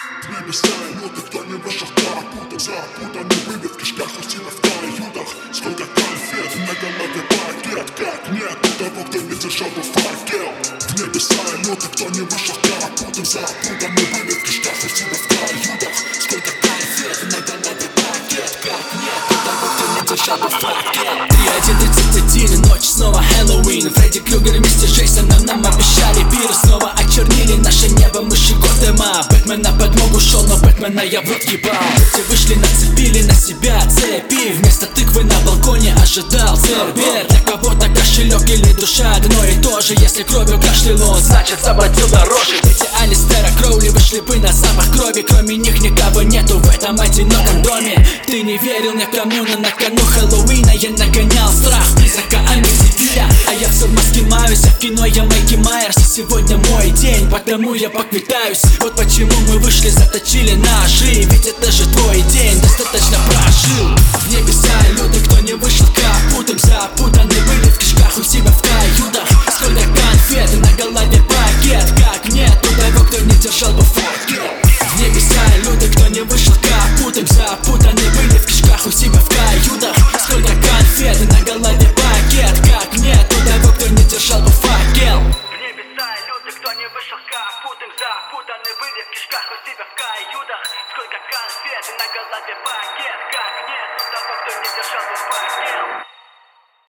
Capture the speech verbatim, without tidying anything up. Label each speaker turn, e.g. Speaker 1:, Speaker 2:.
Speaker 1: В небеса лёты, кто не вышел в путах, запутаны были в кишках, усилия в каютах. Сколько конфет, на голове пакет, как нету того, кто не держал бы факел. В небеса лёты, кто не вышел в путах, запутаны были в кишках, усилия в каютах. Сколько конфет, на голове пакет, как нету того, кто не держал бы факел.
Speaker 2: три один тридцать один, ночь, снова Хэллоуин. Фредди Крюгер и мистер Джейсоном нам обещали пир. Снова очернили наше небо, мыши Готэма. Бэтмен на подмогу шел, но Бэтмена я в рот ебал. Все вышли, нацепили на себя цепи. Вместо тыквы на балконе ожидал цербер. Для кого-то кошелек или душа одно и то же. Если кровью кашлял он, значит заплатил дороже. Дети Алистера Кроули вышли бы на запах крови. Кроме них никого нету в этом одиноком доме. Ты не верил никому, но на кону Хэллоуина я нагонял страх призрака Амитивилля. А я все в маске маюсь, а в кино я Майки Майерс. Сегодня мой день, потому я поквитаюсь. Вот почему мы вышли, заточили ножи. Ведь это же твой день, достаточно прожил. В небеса люди, кто не вышел капутом, запутаны были в кишках у себя в каютах. Сколько конфет, на голове пакет, как нету того, кто не держал бы фото.